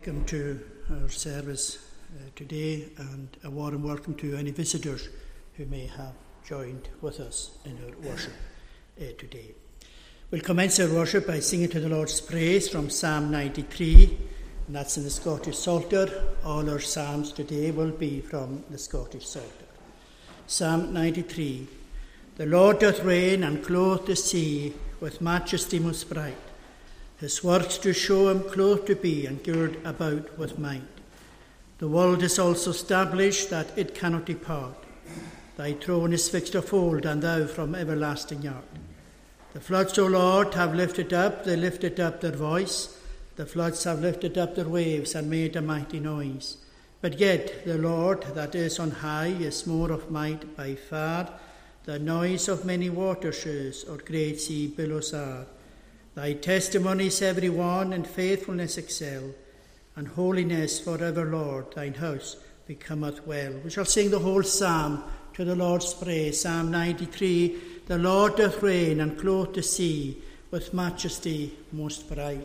Welcome to our service today, and a warm welcome to any visitors who may have joined with us in our worship today. We'll commence our worship by singing to the Lord's praise from Psalm 93, and that's in the Scottish Psalter. All our psalms today will be from the Scottish Psalter. Psalm 93. The Lord doth reign and clothe the sea with majesty most bright. His works do show him clothed to be, and gird about with might. The world is also established, that it cannot depart. Thy throne is fixed of old, and thou from everlasting art. The floods, O Lord, have lifted up, they lifted up their voice. The floods have lifted up their waves, and made a mighty noise. But yet the Lord that is on high is more of might by far. The noise of many waters or great sea billows are. Thy testimonies every one, and faithfulness excel, and holiness forever, Lord, thine house becometh well. We shall sing the whole psalm to the Lord's praise. Psalm 93. The Lord doth reign and clothe the sea with majesty most bright.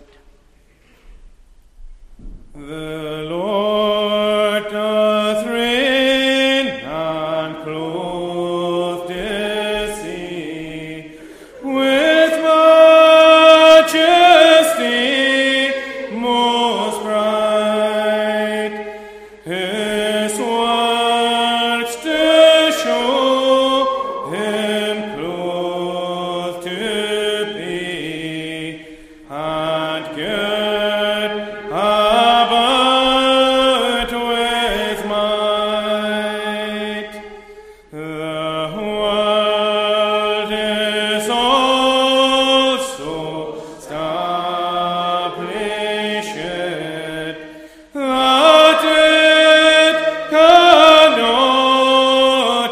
The Lord doth reign and clothe the sea with majesty most bright. His works do show him clothed to be, and good about with might. The world is also established, that it cannot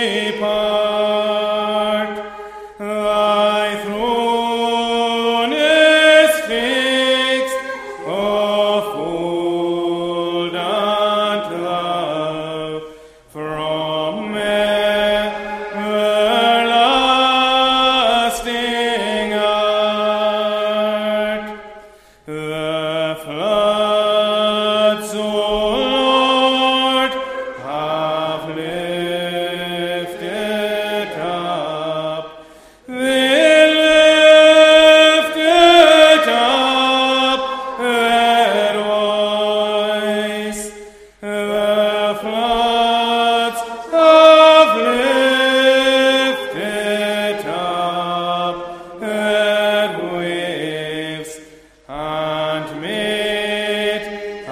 depart. Thy throne is fixed of old, and thou from everlasting art. The floods, O Lord, have lifted up. They lifted up their voice. The floods have lifted up their waves, and made a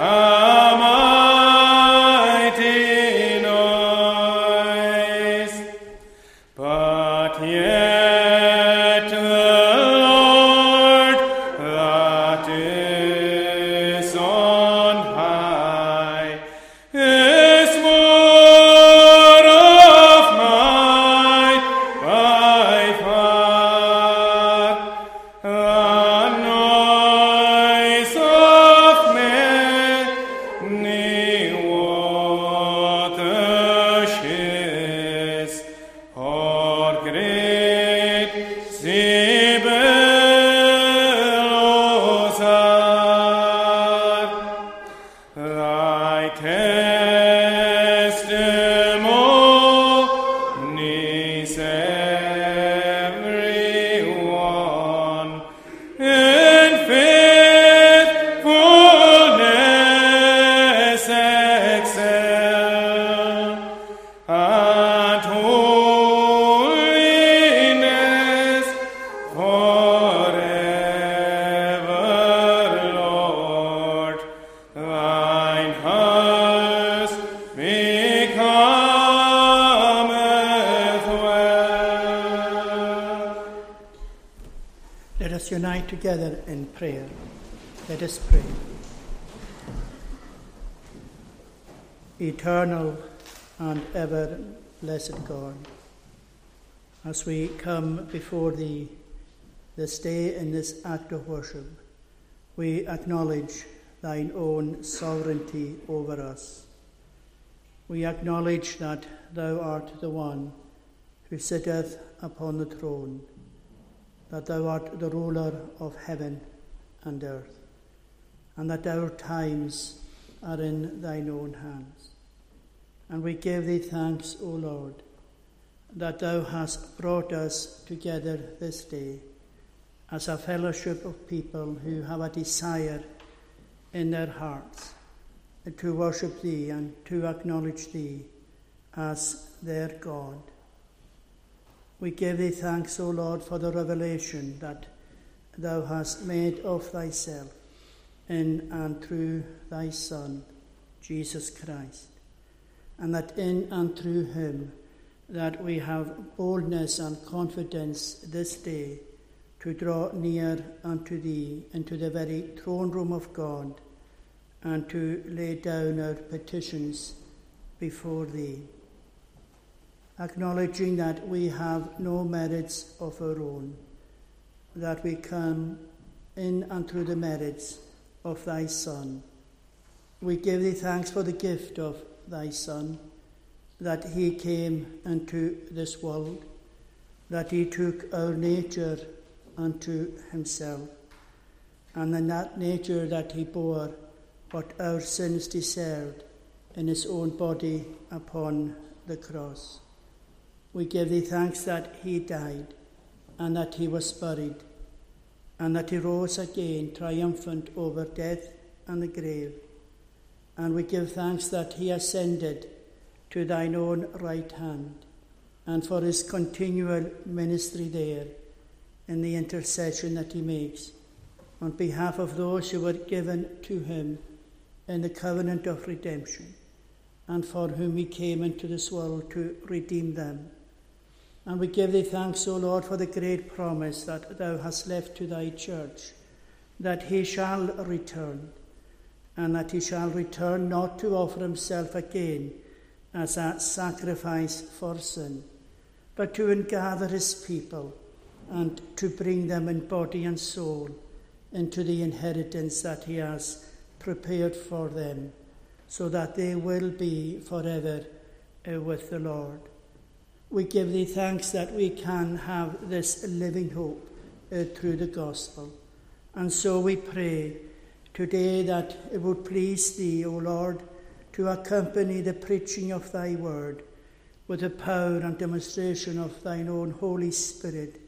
mighty noise. But yet the Lord that is on high is more of might by far. The noise of many watershes or great sea billows are. Thy testimonies every one, in faithfulness excel, and holiness forever, Lord, thine house becometh well. Let us unite together in prayer. Let us pray. Eternal and ever blessed God, as we come before Thee this day in this act of worship, we acknowledge Thine own sovereignty over us. We acknowledge that Thou art the one who sitteth upon the throne, that Thou art the ruler of heaven and earth, and that our times are in thine own hands. And we give thee thanks, O Lord, that thou hast brought us together this day as a fellowship of people who have a desire in their hearts to worship thee and to acknowledge thee as their God. We give thee thanks, O Lord, for the revelation that thou hast made of thyself in and through thy Son, Jesus Christ, and that in and through him that we have boldness and confidence this day to draw near unto thee into the very throne room of God and to lay down our petitions before thee, acknowledging that we have no merits of our own, that we come in and through the merits of thy Son. We give thee thanks for the gift of thy Son, that he came into this world, that he took our nature unto himself, and in that nature that he bore what our sins deserved in his own body upon the cross. We give thee thanks that he died, and that he was buried, and that he rose again triumphant over death and the grave. And we give thanks that he ascended to thine own right hand, and for his continual ministry there in the intercession that he makes on behalf of those who were given to him in the covenant of redemption, and for whom he came into this world to redeem them. And we give thee thanks, O Lord, for the great promise that thou hast left to thy church, that he shall return, and that he shall return not to offer himself again as a sacrifice for sin, but to gather his people and to bring them in body and soul into the inheritance that he has prepared for them, so that they will be forever with the Lord. We give thee thanks that we can have this living hope through the gospel. And so we pray today that it would please thee, O Lord, to accompany the preaching of thy word with the power and demonstration of thine own Holy Spirit.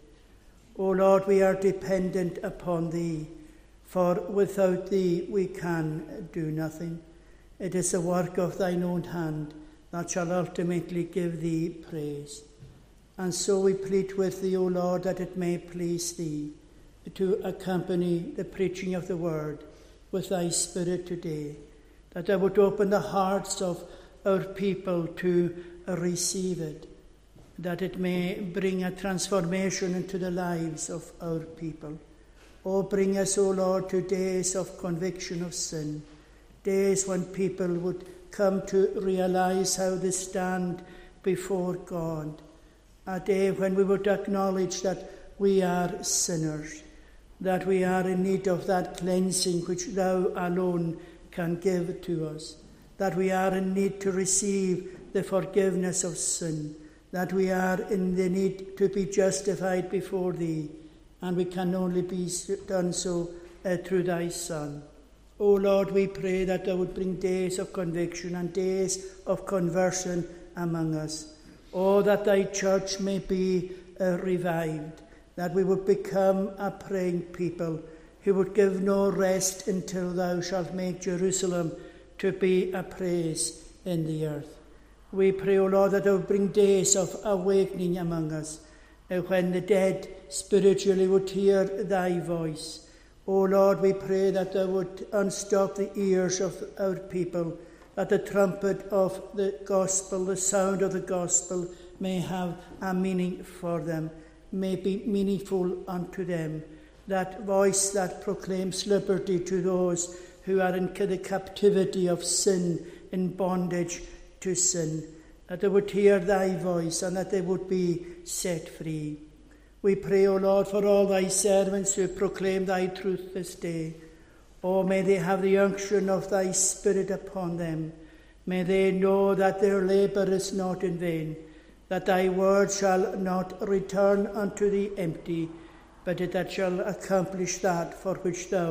O Lord, we are dependent upon thee, for without thee we can do nothing. It is the work of thine own hand that shall ultimately give thee praise. And so we plead with thee, O Lord, that it may please thee to accompany the preaching of the word with thy Spirit today, that thou would open the hearts of our people to receive it, that it may bring a transformation into the lives of our people. Oh, bring us, O Lord, to days of conviction of sin, days when people would come to realize how they stand before God, a day when we would acknowledge that we are sinners, that we are in need of that cleansing which thou alone can give to us, that we are in need to receive the forgiveness of sin, that we are in the need to be justified before thee, and we can only be done so through thy Son. O Lord, we pray that thou would bring days of conviction and days of conversion among us. Oh, that thy church may be revived, that we would become a praying people who would give no rest until thou shalt make Jerusalem to be a praise in the earth. We pray, O Lord, that thou would bring days of awakening among us, when the dead spiritually would hear thy voice. O Lord, we pray that thou would unstop the ears of our people, that the trumpet of the gospel, the sound of the gospel, may have a meaning for them, may be meaningful unto them. That voice that proclaims liberty to those who are in the captivity of sin, in bondage to sin, that they would hear thy voice and that they would be set free. We pray, O Lord, for all thy servants who proclaim thy truth this day. Oh, may they have the unction of thy Spirit upon them. May they know that their labour is not in vain, that thy word shall not return unto thee empty, but that shall accomplish that for which thou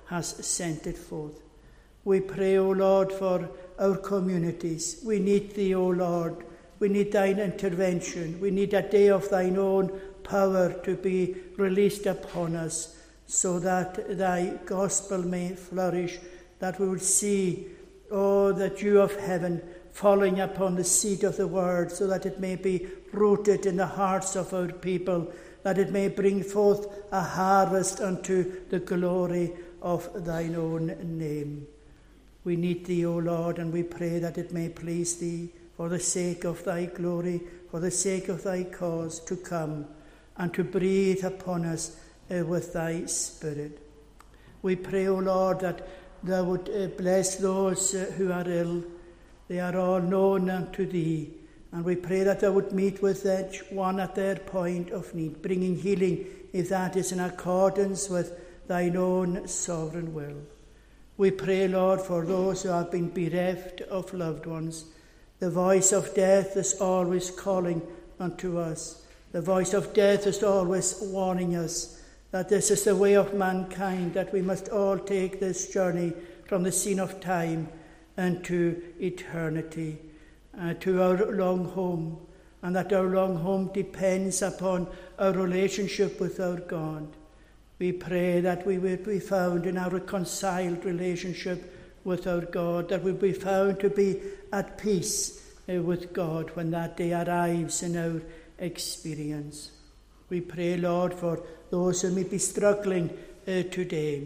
has sent it forth. We pray, O Lord, for our communities. We need thee, O Lord. We need thine intervention. We need a day of thine own power to be released upon us, so that thy gospel may flourish, that we will see, the dew of heaven falling upon the seed of the word, so that it may be rooted in the hearts of our people, that it may bring forth a harvest unto the glory of thine own name. We need thee, O Lord, and we pray that it may please thee, for the sake of thy glory, for the sake of thy cause, to come and to breathe upon us with thy Spirit. We pray, O Lord, that thou would bless those who are ill. They are all known unto thee. And we pray that thou would meet with each one at their point of need, bringing healing if that is in accordance with thine own sovereign will. We pray, Lord, for those who have been bereft of loved ones. The voice of death is always calling unto us. The voice of death is always warning us that this is the way of mankind, that we must all take this journey from the scene of time into eternity, to our long home, and that our long home depends upon our relationship with our God. We pray that we will be found in our reconciled relationship with our God, that we will be found to be at peace with God when that day arrives in our experience. We pray, Lord, for those who may be struggling today.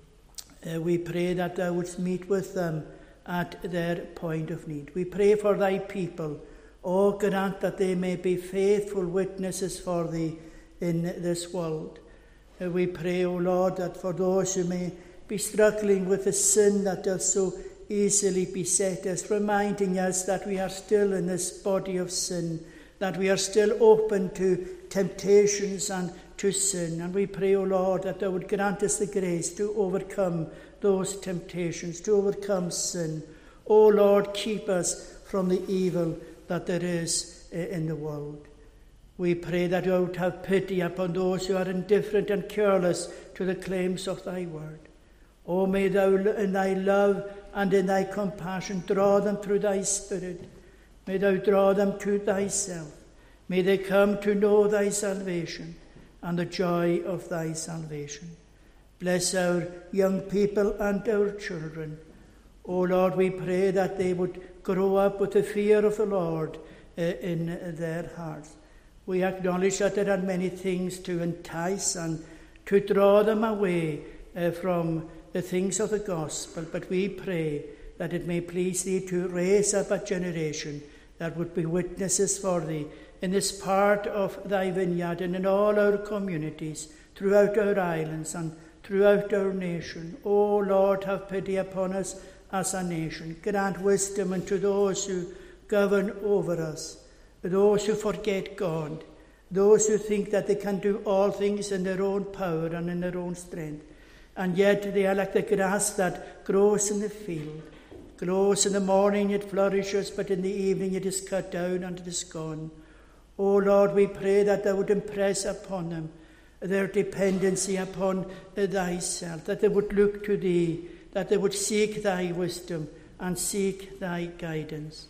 We pray that thou wouldst meet with them at their point of need. We pray for thy people. Oh, grant that they may be faithful witnesses for thee in this world. We pray, O Lord, that for those who may be struggling with the sin that does so easily beset us, reminding us that we are still in this body of sin, that we are still open to temptations and to sin. And we pray, O Lord, that thou would grant us the grace to overcome those temptations, to overcome sin. O Lord, keep us from the evil that there is in the world. We pray that thou would have pity upon those who are indifferent and careless to the claims of thy word. O may thou in thy love and in thy compassion draw them through thy Spirit. May thou draw them to thyself. May they come to know thy salvation and the joy of thy salvation. Bless our young people and our children. O Lord, we pray that they would grow up with the fear of the Lord in their hearts. We acknowledge that there are many things to entice and to draw them away from the things of the gospel, but we pray that it may please thee to raise up a generation that would be witnesses for thee in this part of thy vineyard and in all our communities, throughout our islands and throughout our nation. O Lord, have pity upon us as a nation. Grant wisdom unto those who govern over us, those who forget God, those who think that they can do all things in their own power and in their own strength. And yet they are like the grass that grows in the field. Grows in the morning, it flourishes, but in the evening it is cut down and it is gone. O Lord, we pray that thou would impress upon them their dependency upon thyself, that they would look to thee, that they would seek thy wisdom and seek thy guidance.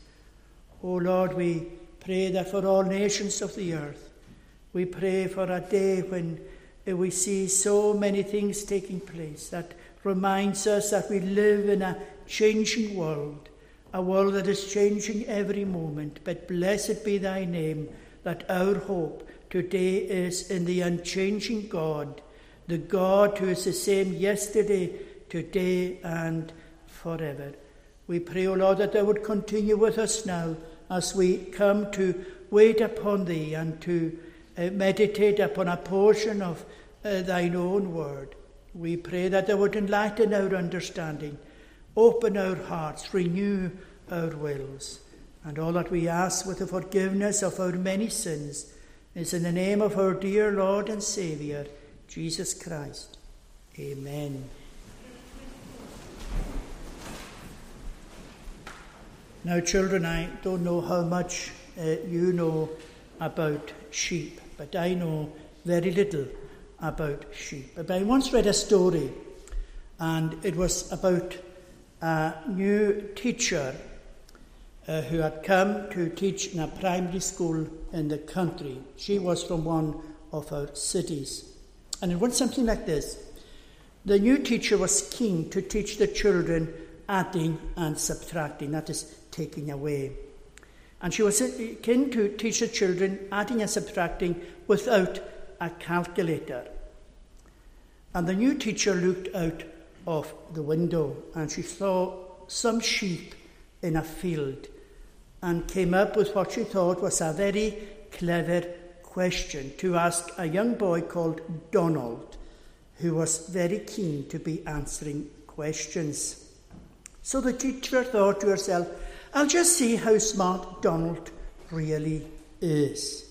O Lord, we pray that for all nations of the earth, we pray for a day when we see so many things taking place that reminds us that we live in a changing world, a world that is changing every moment. But blessed be thy name, that our hope today is in the unchanging God, the God who is the same yesterday, today, and forever. We pray, O Lord, that thou would continue with us now as we come to wait upon thee and to meditate upon a portion of thine own word. We pray that thou would enlighten our understanding, open our hearts, renew our wills. And all that we ask with the forgiveness of our many sins is in the name of our dear Lord and Saviour, Jesus Christ. Amen. Now, children, I don't know how much you know about sheep, but I know very little about sheep. But I once read a story And it was about a new teacher who had come to teach in a primary school in the country. She was from one of our cities. And it went something like this. The new teacher was keen to teach the children adding and subtracting, that is, taking away. And she was keen to teach the children adding and subtracting without a calculator. And the new teacher looked out of the window and she saw some sheep in a field and came up with what she thought was a very clever question to ask a young boy called Donald, who was very keen to be answering questions. So the teacher thought to herself, I'll just see how smart Donald really is.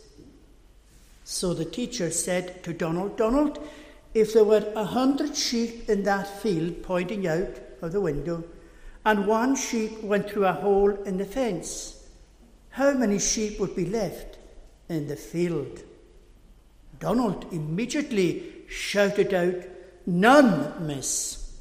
So the teacher said to Donald, Donald, if there were 100 sheep in that field, pointing out of the window, and one sheep went through a hole in the fence, how many sheep would be left in the field? Donald immediately shouted out, none, miss.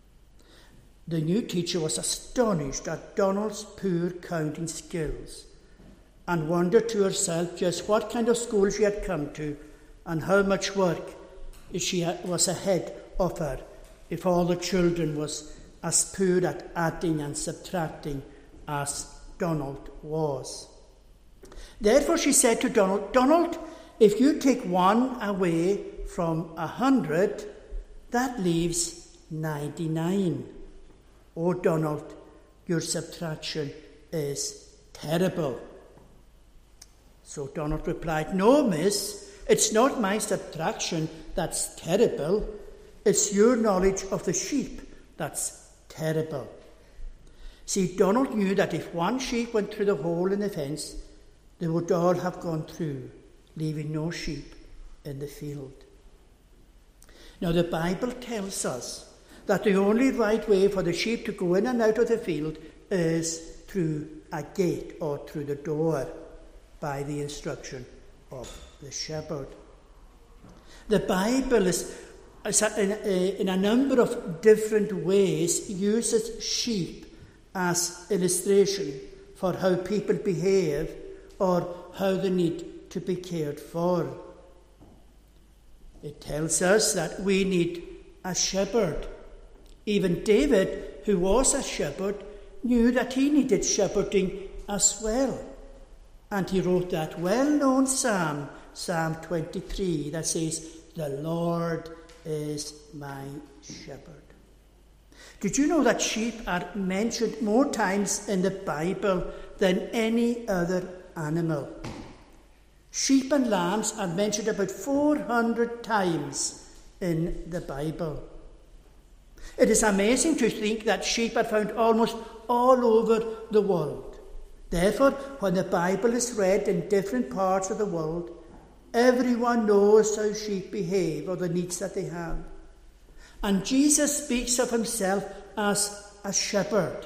The new teacher was astonished at Donald's poor counting skills and wondered to herself just what kind of school she had come to and how much work was ahead of her if all the children was as poor at adding and subtracting as Donald was. Therefore she said to Donald, Donald, if you take one away from 100, that leaves 99. Oh, Donald, your subtraction is terrible. So Donald replied, no, miss, it's not my subtraction that's terrible. It's your knowledge of the sheep that's terrible. See, Donald knew that if one sheep went through the hole in the fence, they would all have gone through, leaving no sheep in the field. Now, the Bible tells us that the only right way for the sheep to go in and out of the field is through a gate or through the door by the instruction of the shepherd. The Bible is in a number of different ways uses sheep as illustration for how people behave or how they need to be cared for. It tells us that we need a shepherd. Even David, who was a shepherd, knew that he needed shepherding as well. And he wrote that well-known psalm, Psalm 23, that says, "The Lord is my shepherd." Did you know that sheep are mentioned more times in the Bible than any other animal? Sheep and lambs are mentioned about 400 times in the Bible. It is amazing to think that sheep are found almost all over the world. Therefore, when the Bible is read in different parts of the world, everyone knows how sheep behave or the needs that they have. And Jesus speaks of himself as a shepherd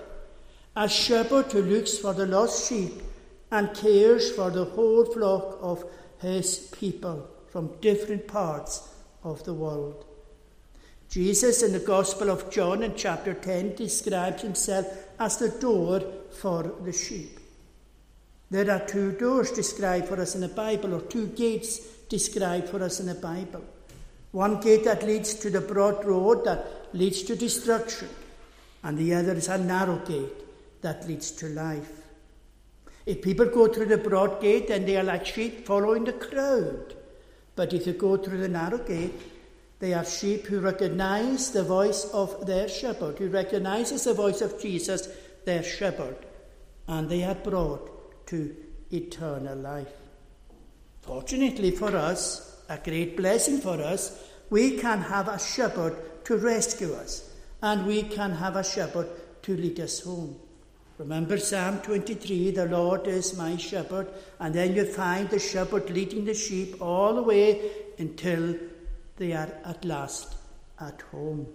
who looks for the lost sheep and cares for the whole flock of his people from different parts of the world. Jesus in the Gospel of John in chapter 10 describes himself as the door for the sheep. There are 2 doors described for us in the Bible, or 2 gates described for us in the Bible. One gate that leads to the broad road that leads to destruction, and the other is a narrow gate that leads to life. If people go through the broad gate, then they are like sheep following the crowd. But if they go through the narrow gate, they are sheep who recognize the voice of their shepherd, who recognizes the voice of Jesus, their shepherd, and they are brought to eternal life. Fortunately for us, a great blessing for us, we can have a shepherd to rescue us, and we can have a shepherd to lead us home. Remember Psalm 23, "The Lord is my shepherd," and then you find the shepherd leading the sheep all the way until they are at last at home.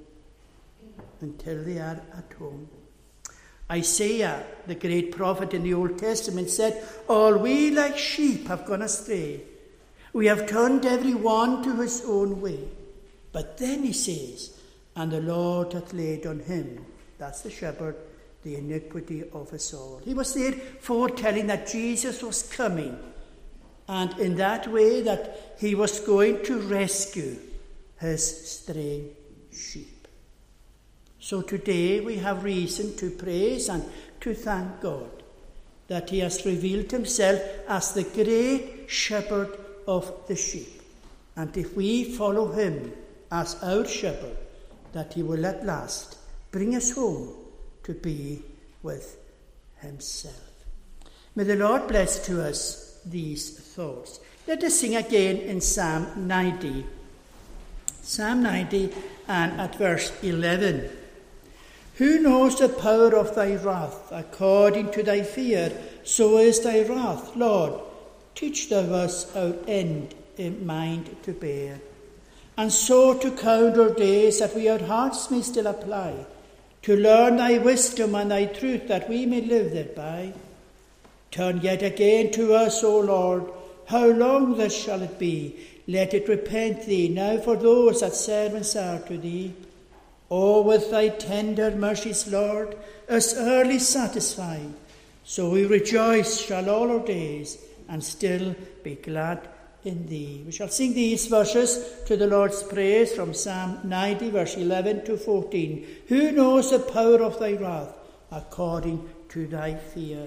Until they are at home. Isaiah, the great prophet in the Old Testament, said, "All we like sheep have gone astray. We have turned every one to his own way." But then he says, and the Lord hath laid on him," that's the shepherd, "the iniquity of us all." He was there foretelling that Jesus was coming, and in that way that he was going to rescue his stray sheep. So today we have reason to praise and to thank God that he has revealed himself as the great shepherd of the sheep. And if we follow him as our shepherd, that he will at last bring us home to be with himself. May the Lord bless to us these thoughts. Let us sing again in Psalm 90. Psalm 90 and at verse 11. "Who knows the power of thy wrath? According to thy fear, so is thy wrath. Lord, teach thou us our end in mind to bear, and so to count our days, that we our hearts may still apply, to learn thy wisdom and thy truth, that we may live thereby. Turn yet again to us, O Lord. How long thus shall it be? Let it repent thee now for those that servants are to thee. O with thy tender mercies, Lord, us early satisfy, so we rejoice shall all our days, and still be glad in thee." We shall sing these verses to the Lord's praise from Psalm 90, verse 11 to 14. "Who knows the power of thy wrath? According to thy fear."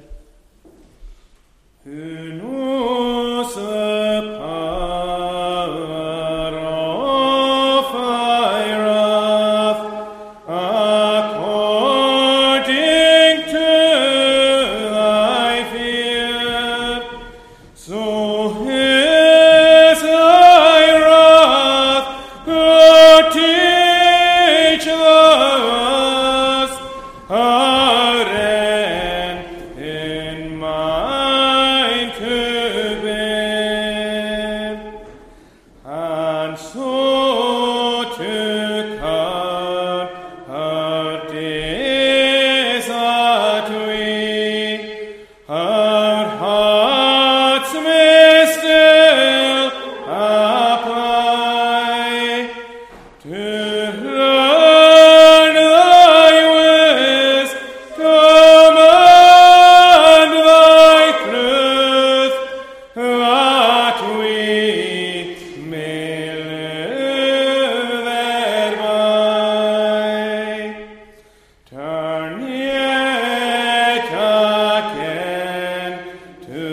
Who knows the power of thy wrath, according to thy fear? So is thy wrath, O teach us our end in mind to bear, and so to count our days, that we our hearts may still apply, to learn thy wisdom and thy truth, that we may live thereby. Turn yet again to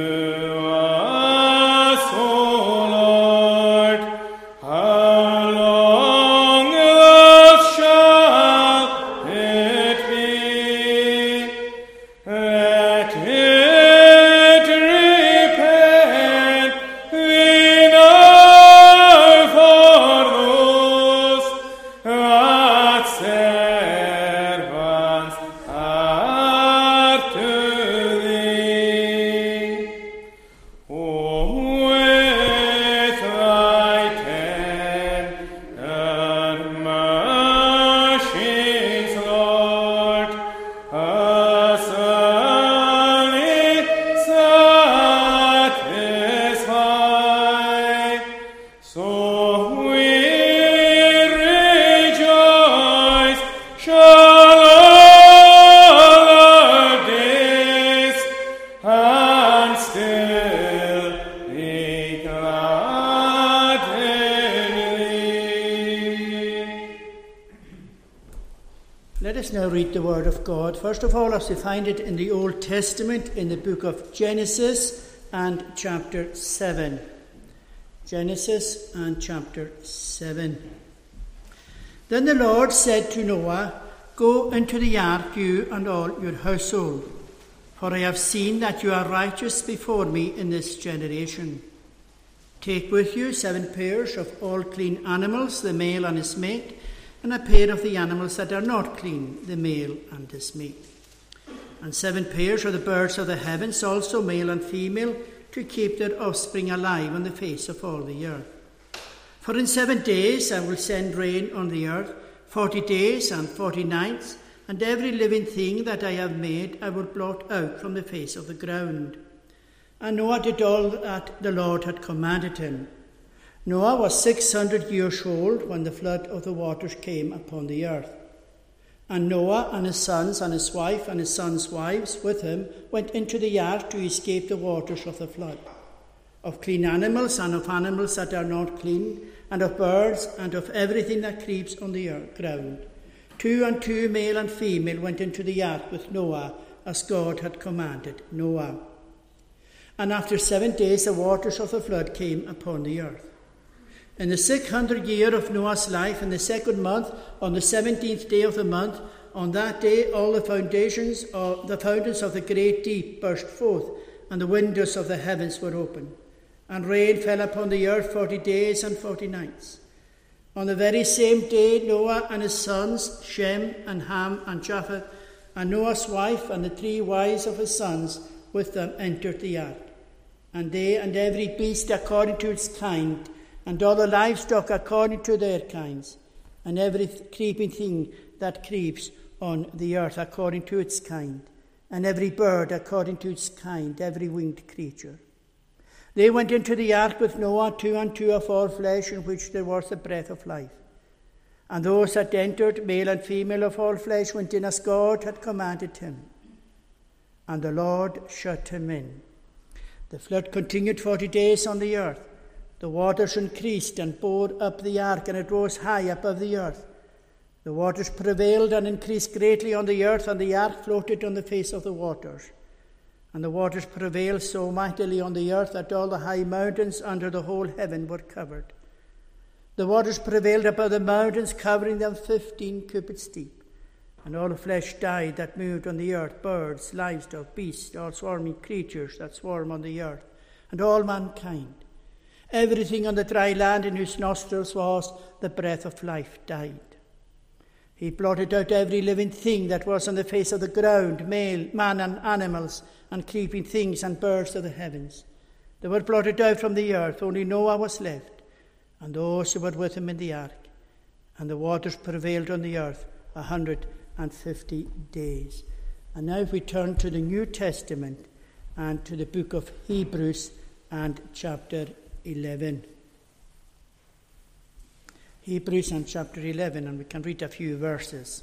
us, O Lord. How long thus shall it be? Let it repent thee now for those that servants are to thee. O with thy tender mercies, Lord, us early satisfy, so we rejoice shall all our days, and still be glad in thee. Let us now read the Word of God. First of all, as we find it in the Old Testament, in the book of Genesis and chapter 7. Genesis and chapter 7. "Then the Lord said to Noah, Go into the ark, you and all your household, for I have seen that you are righteous before me in this generation. Take with you 7 pairs of all clean animals, the male and his mate, and a pair of the animals that are not clean, the male and his mate. And 7 pairs of the birds of the heavens, also male and female, to keep their offspring alive on the face of all the earth. For in 7 days I will send rain on the earth, 40 days and 40 nights, and every living thing that I have made I will blot out from the face of the ground. And Noah did all that the Lord had commanded him. Noah was 600 years old when the flood of the waters came upon the earth. And Noah and his sons and his wife and his sons' wives with him went into the ark to escape the waters of the flood, of clean animals and of animals that are not clean, and of birds and of everything that creeps on the ground. 2 and 2, male and female, went into the ark with Noah, as God had commanded Noah. And after 7 days the waters of the flood came upon the earth. In the 600th year of Noah's life, in the 2nd month, on the 17th day of the month, on that day all the fountains of the great deep burst forth, and the windows of the heavens were opened. And rain fell upon the earth 40 days and 40 nights. On the very same day Noah and his sons, Shem and Ham and Japheth, and Noah's wife and the 3 wives of his sons with them entered the ark. And they and every beast according to its kind, and all the livestock according to their kinds, and every creeping thing that creeps on the earth according to its kind, and every bird according to its kind, every winged creature. They went into the ark with Noah, 2 and 2 of all flesh, in which there was the breath of life. And those that entered, male and female of all flesh, went in as God had commanded him. And the Lord shut him in. The flood continued 40 days on the earth. The waters increased and bore up the ark, and it rose high above the earth. The waters prevailed and increased greatly on the earth, and the ark floated on the face of the waters. And the waters prevailed so mightily on the earth that all the high mountains under the whole heaven were covered. The waters prevailed above the mountains, covering them 15 cubits deep. And all the flesh died that moved on the earth, birds, livestock, beasts, all swarming creatures that swarm on the earth, and all mankind. Everything on the dry land in whose nostrils was the breath of life died. He blotted out every living thing that was on the face of the ground, man and animals, and creeping things and birds of the heavens. They were blotted out from the earth. Only Noah was left, and those who were with him in the ark. And the waters prevailed on the earth 150 days. And now if we turn to the New Testament and to the book of Hebrews and chapter 11. Hebrews and chapter 11, and we can read a few verses.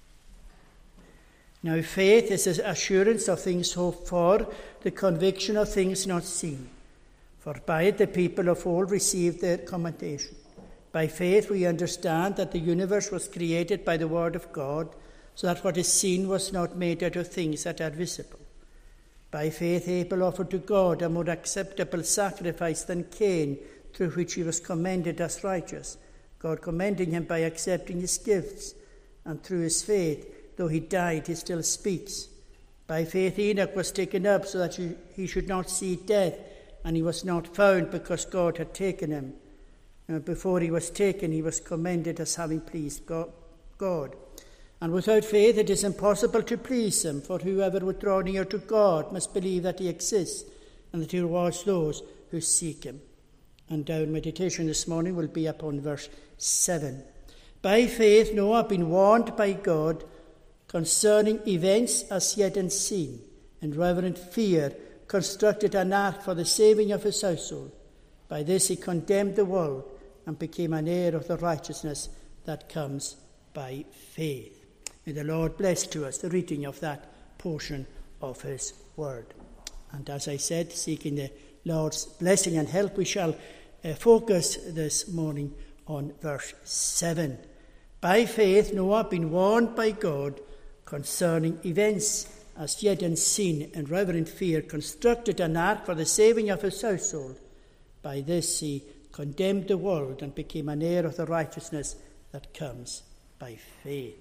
Now faith is the assurance of things hoped for, the conviction of things not seen. For by it the people of old received their commendation. By faith we understand that the universe was created by the word of God, so that what is seen was not made out of things that are visible. By faith Abel offered to God a more acceptable sacrifice than Cain, through which he was commended as righteous, God commending him by accepting his gifts. And through his faith, though he died, he still speaks. By faith Enoch was taken up so that he should not see death, and he was not found because God had taken him. And before he was taken, he was commended as having pleased God. And without faith it is impossible to please him, for whoever would draw near to God must believe that he exists, and that he rewards those who seek him. And our meditation this morning will be upon verse 7. By faith Noah, being warned by God concerning events as yet unseen, in reverent fear constructed an ark for the saving of his household. By this he condemned the world and became an heir of the righteousness that comes by faith. May the Lord bless to us the reading of that portion of his word. And as I said, seeking the Lord's blessing and help, we shall focus this morning on verse 7. By faith Noah, being warned by God concerning events as yet unseen, in reverent fear constructed an ark for the saving of his household. By this he condemned the world and became an heir of the righteousness that comes by faith.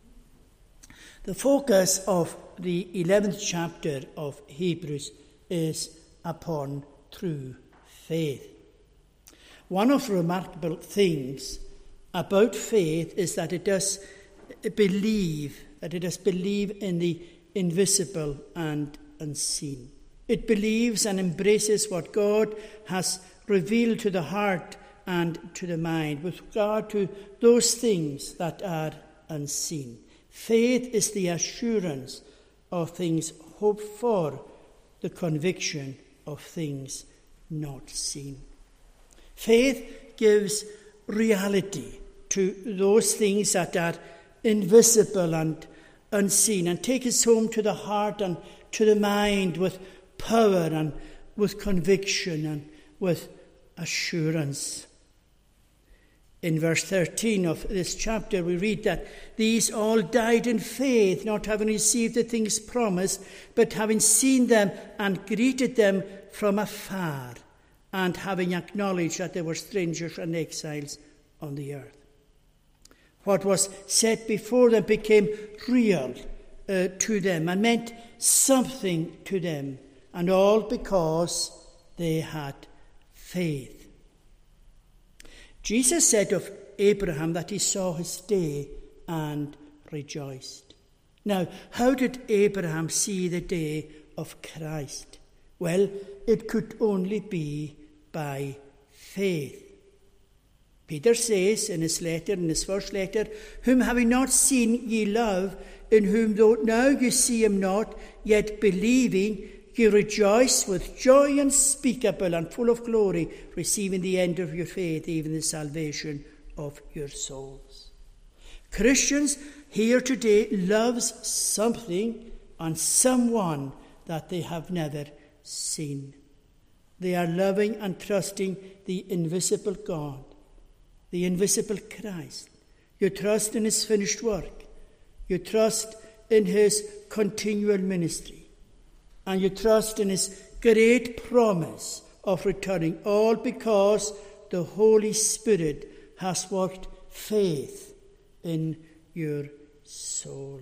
The focus of the 11th chapter of Hebrews is upon true faith. One of the remarkable things about faith is that it does believe in the invisible and unseen. It believes and embraces what God has revealed to the heart and to the mind with regard to those things that are unseen. Faith is the assurance of things hoped for, the conviction of things not seen. Faith gives reality to those things that are invisible and unseen, and takes us home to the heart and to the mind with power and with conviction and with assurance. In verse 13 of this chapter, we read that these all died in faith, not having received the things promised, but having seen them and greeted them from afar, and having acknowledged that they were strangers and exiles on the earth. What was set before them became real to them and meant something to them, and all because they had faith. Jesus said of Abraham that he saw his day and rejoiced. Now, how did Abraham see the day of Christ? Well, it could only be by faith. Peter says in his first letter, whom having not seen ye love, in whom though now ye see him not, yet believing, ye rejoice with joy unspeakable and full of glory, receiving the end of your faith, even the salvation of your souls. Christians here today loves something and someone that they have never seen. They are loving and trusting the invisible God, the invisible Christ. You trust in his finished work. You trust in his continual ministry. And you trust in his great promise of returning, all because the Holy Spirit has worked faith in your soul.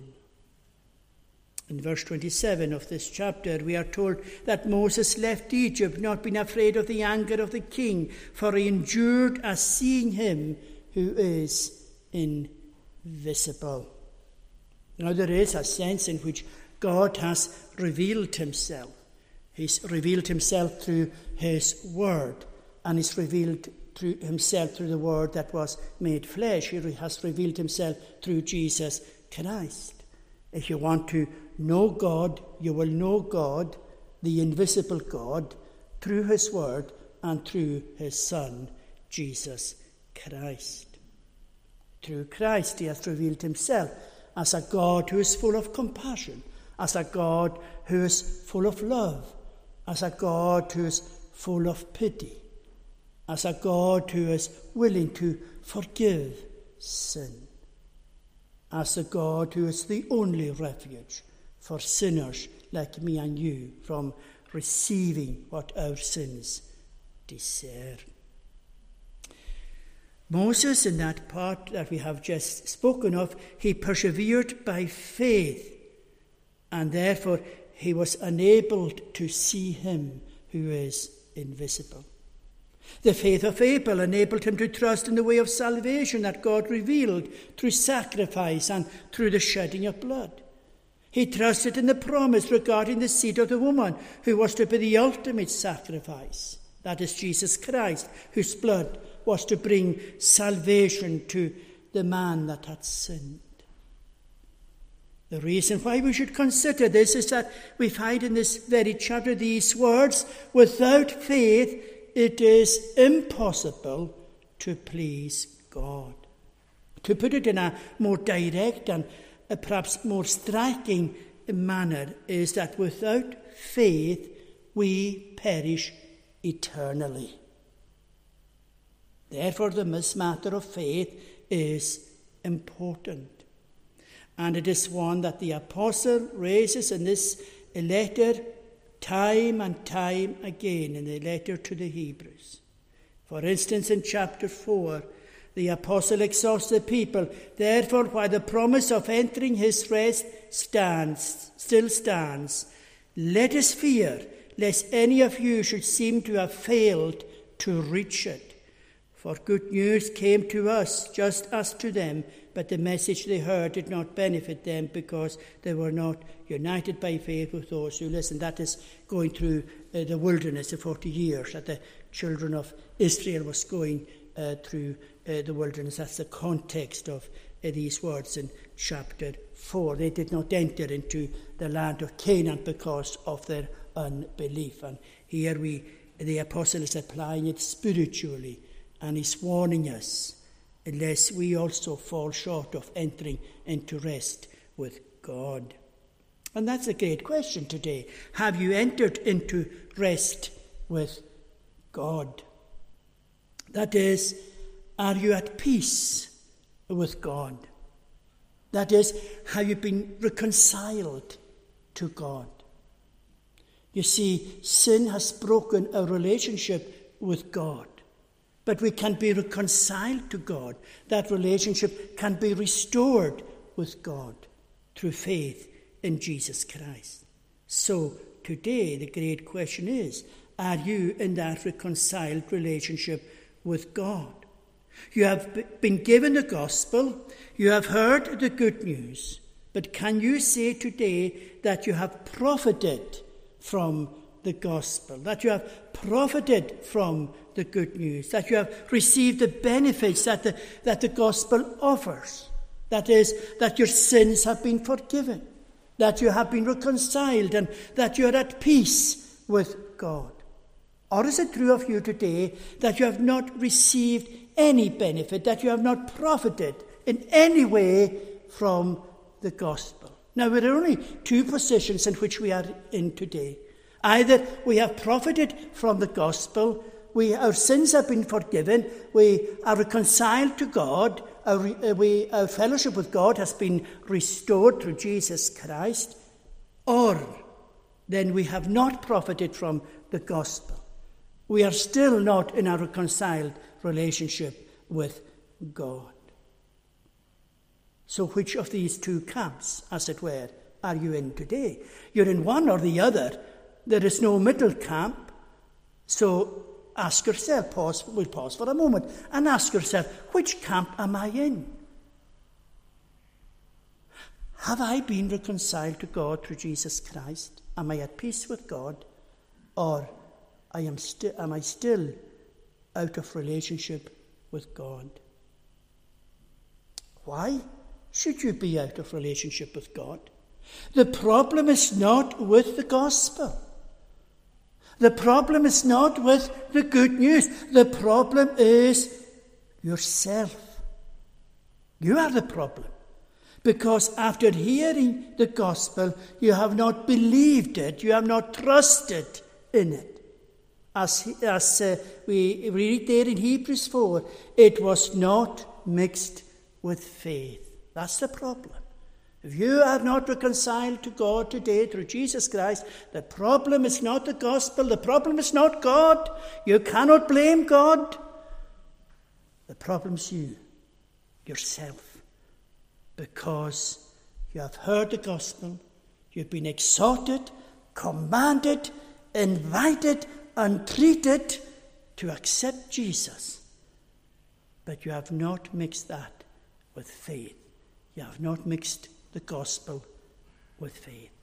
In verse 27 of this chapter, we are told that Moses left Egypt, not being afraid of the anger of the king, for he endured as seeing him who is invisible. Now there is a sense in which God has revealed himself. He's revealed himself through his word, and he's revealed through himself through the word that was made flesh. He has revealed himself through Jesus Christ. If you want to know God, you will know God, the invisible God, through his word and through his Son, Jesus Christ. Through Christ he has revealed himself as a God who is full of compassion, as a God who is full of love, as a God who is full of pity, as a God who is willing to forgive sin, as a God who is the only refuge for sinners like me and you from receiving what our sins deserve. Moses, in that part that we have just spoken of, he persevered by faith, and therefore he was enabled to see him who is invisible. The faith of Abel enabled him to trust in the way of salvation that God revealed through sacrifice and through the shedding of blood. He trusted in the promise regarding the seed of the woman, who was to be the ultimate sacrifice. That is Jesus Christ, whose blood was to bring salvation to the man that had sinned. The reason why we should consider this is that we find in this very chapter these words, without faith it is impossible to please God. To put it in a more direct and perhaps more striking manner is that without faith we perish eternally. Therefore, this matter of faith is important. And it is one that the apostle raises in this letter time and time again in the letter to the Hebrews. For instance, in chapter 4, the apostle exhorts the people, therefore, while the promise of entering his rest still stands, let us fear, lest any of you should seem to have failed to reach it. For good news came to us just as to them, but the message they heard did not benefit them because they were not united by faith with those who listened. That is going through the wilderness, the 40 years that the children of Israel was going through the wilderness. That's the context of these words in chapter 4. They did not enter into the land of Canaan because of their unbelief. And here the apostle is applying it spiritually and he's warning us, unless we also fall short of entering into rest with God. And that's a great question today. Have you entered into rest with God? That is, are you at peace with God? That is, have you been reconciled to God? You see, sin has broken our relationship with God, but we can be reconciled to God. That relationship can be restored with God through faith in Jesus Christ. So today the great question is, are you in that reconciled relationship with God? You have been given the gospel, you have heard the good news, but can you say today that you have profited from the gospel, that you have profited from the good news, that you have received the benefits that the gospel offers? That is, that your sins have been forgiven, that you have been reconciled, and that you are at peace with God. Or is it true of you today that you have not received any benefit, that you have not profited in any way from the gospel? Now, there are only two positions in which we are in today. Either we have profited from the gospel, our sins have been forgiven, we are reconciled to God, our fellowship with God has been restored through Jesus Christ, or then we have not profited from the gospel. We are still not in a reconciled relationship with God. So which of these two camps, as it were, are you in today? You're in one or the other. There is no middle camp. So ask yourself, we'll pause for a moment, and ask yourself, which camp am I in? Have I been reconciled to God through Jesus Christ? Am I at peace with God? Or am I still out of relationship with God? Why should you be out of relationship with God? The problem is not with the gospel. The problem is not with the good news. The problem is yourself. You are the problem. Because after hearing the gospel, you have not believed it. You have not trusted in it. As we read there in Hebrews 4, it was not mixed with faith. That's the problem. If you are not reconciled to God today through Jesus Christ, the problem is not the gospel, the problem is not God. You cannot blame God. The problem is you, yourself, because you have heard the gospel, you've been exhorted, commanded, invited, and treated to accept Jesus. But you have not mixed that with faith. You have not mixed the gospel with faith.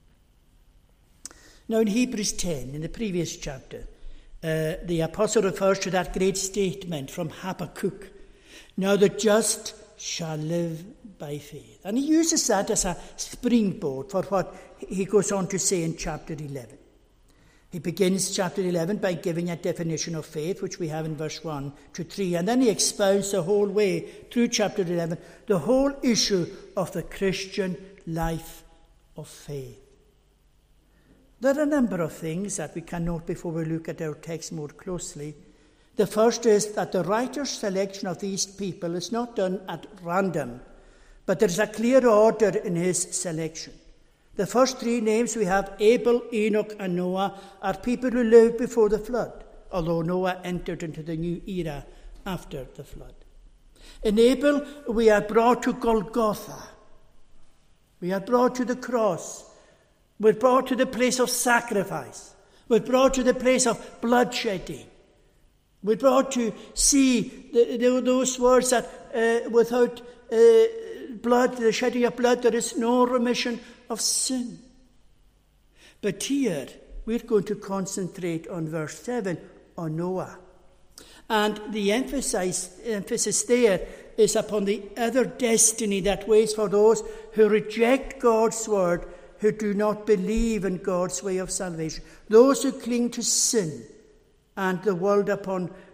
Now in Hebrews 10, in the previous chapter, the apostle refers to that great statement from Habakkuk, "Now the just shall live by faith." And he uses that as a springboard for what he goes on to say in chapter 11. He begins chapter 11 by giving a definition of faith, which we have in verse 1 to 3. And then he expounds the whole way through chapter 11, the whole issue of the Christian life of faith. There are a number of things that we can note before we look at our text more closely. The first is that the writer's selection of these people is not done at random, but there is a clear order in his selection. The first three names we have, Abel, Enoch, and Noah, are people who lived before the flood, although Noah entered into the new era after the flood. In Abel, we are brought to Golgotha. We are brought to the cross. We're brought to the place of sacrifice. We're brought to the place of bloodshedding. We're brought to see those words that without blood, the shedding of blood, there is no remission of sin. But here, we're going to concentrate on verse 7, on Noah. And the emphasis there is upon the other destiny that waits for those who reject God's word, who do not believe in God's way of salvation. Those who cling to sin and the world upon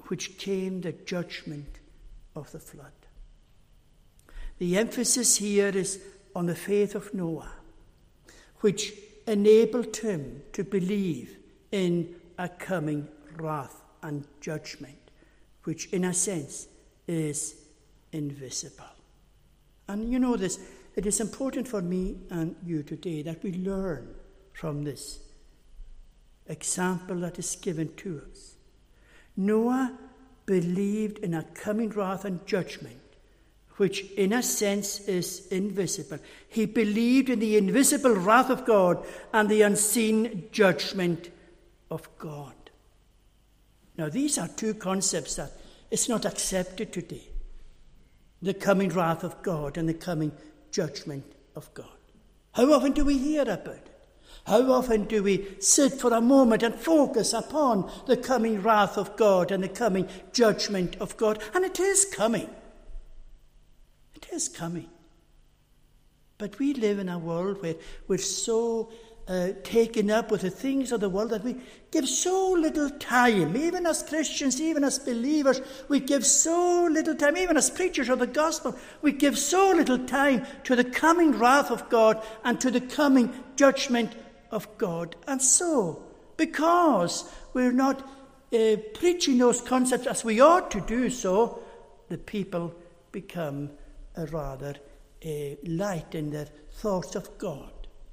which came the judgment of the flood. The emphasis here is on the faith of Noah, which enabled him to believe in a coming wrath and judgment, which in a sense is invisible. And you know this, it is important for me and you today that we learn from this example that is given to us. Noah believed in a coming wrath and judgment, which in a sense is invisible. He believed in the invisible wrath of God and the unseen judgment of God. Now, these are two concepts that is not accepted today. The coming wrath of God and the coming judgment of God. How often do we hear about it? How often do we sit for a moment and focus upon the coming wrath of God and the coming judgment of God? And it is coming. It is coming. But we live in a world where we're so taken up with the things of the world that we give so little time, even as Christians, even as believers, we give so little time, even as preachers of the gospel, we give so little time to the coming wrath of God and to the coming judgment of God. And so, because we're not preaching those concepts as we ought to do so, the people become rather light in their thoughts of God.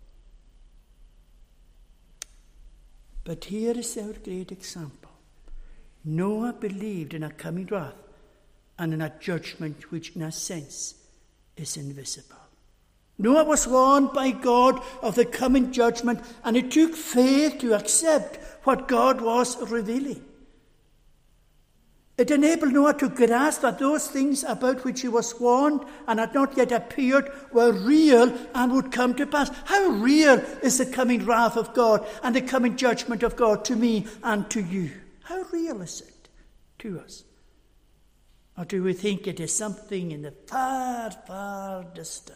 But here is our great example. Noah believed in a coming wrath and in a judgment which in a sense is invisible. Noah was warned by God of the coming judgment, and it took faith to accept what God was revealing. It enabled Noah to grasp that those things about which he was warned and had not yet appeared were real and would come to pass. How real is the coming wrath of God and the coming judgment of God to me and to you? How real is it to us? Or do we think it is something in the far, far distance?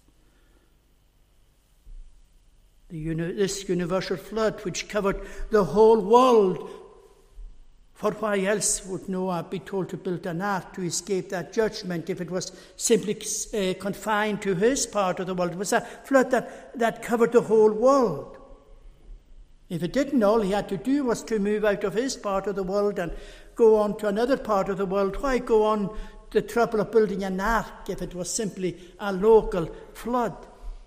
This universal flood which covered the whole world, for why else would Noah be told to build an ark to escape that judgment if it was simply confined to his part of the world? It was a flood that covered the whole world. If it didn't, all he had to do was to move out of his part of the world and go on to another part of the world. Why go on the trouble of building an ark if it was simply a local flood?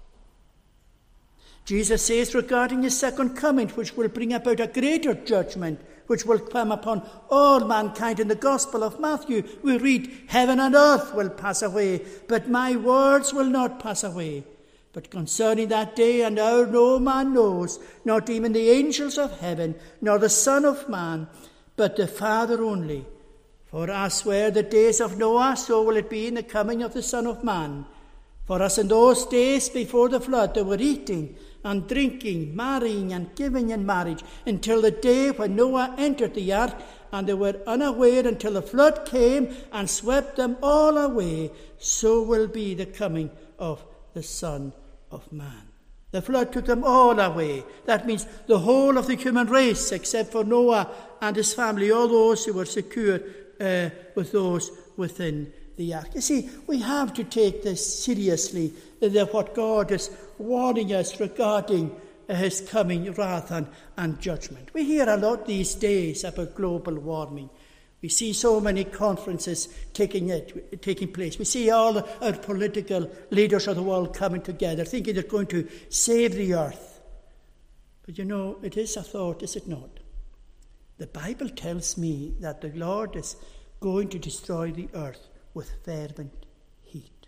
Jesus says regarding his second coming, which will bring about a greater judgment, which will come upon all mankind. In the Gospel of Matthew, we read, "Heaven and earth will pass away, but my words will not pass away. But concerning that day and hour no man knows, not even the angels of heaven, nor the Son of Man, but the Father only. For as were the days of Noah, so will it be in the coming of the Son of Man. For as in those days before the flood, they were eating and drinking, marrying and giving in marriage, until the day when Noah entered the ark, and they were unaware until the flood came and swept them all away, so will be the coming of the Son of Man." The flood took them all away. That means the whole of the human race, except for Noah and his family, all those who were secure with those within the ark. You see, we have to take this seriously, that what God is warning us regarding his coming wrath and judgment. We hear a lot these days about global warming. We see so many conferences taking place. We see all our political leaders of the world coming together, thinking they're going to save the earth. But you know, it is a thought, is it not? The Bible tells me that the Lord is going to destroy the earth with fervent heat.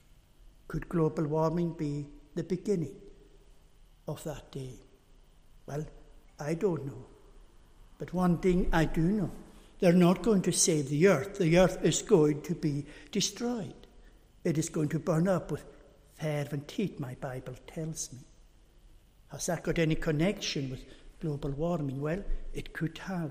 Could global warming be the beginning of that day? Well, I don't know. But one thing I do know. They're not going to save the earth. The earth is going to be destroyed. It is going to burn up with fervent heat, my Bible tells me. Has that got any connection with global warming? Well, it could have.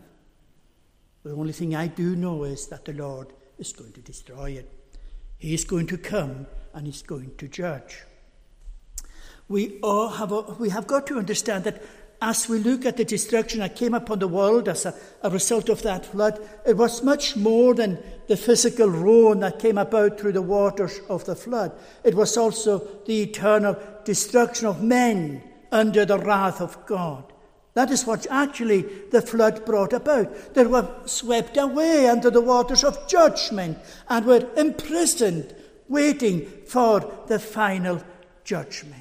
The only thing I do know is that the Lord is going to destroy it. He is going to come and he's going to judge. We have got to understand that as we look at the destruction that came upon the world as a result of that flood, it was much more than the physical ruin that came about through the waters of the flood. It was also the eternal destruction of men under the wrath of God. That is what actually the flood brought about. They were swept away under the waters of judgment and were imprisoned, waiting for the final judgment.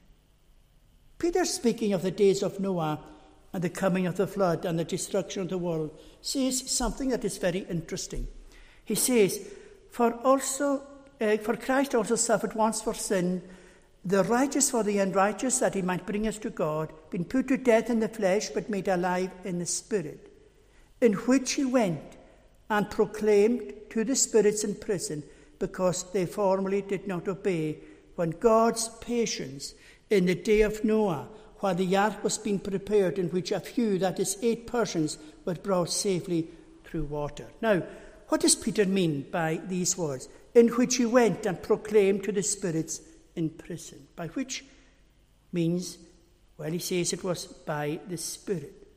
Peter, speaking of the days of Noah and the coming of the flood and the destruction of the world, says something that is very interesting. He says, For Christ also suffered once for sin, the righteous for the unrighteous, that he might bring us to God, been put to death in the flesh, but made alive in the Spirit, in which he went and proclaimed to the spirits in prison, because they formerly did not obey, when God's patience in the day of Noah, while the ark was being prepared, in which a few, that is 8 persons, were brought safely through water. Now, what does Peter mean by these words? In which he went and proclaimed to the spirits in prison. By which means, well, he says it was by the Spirit.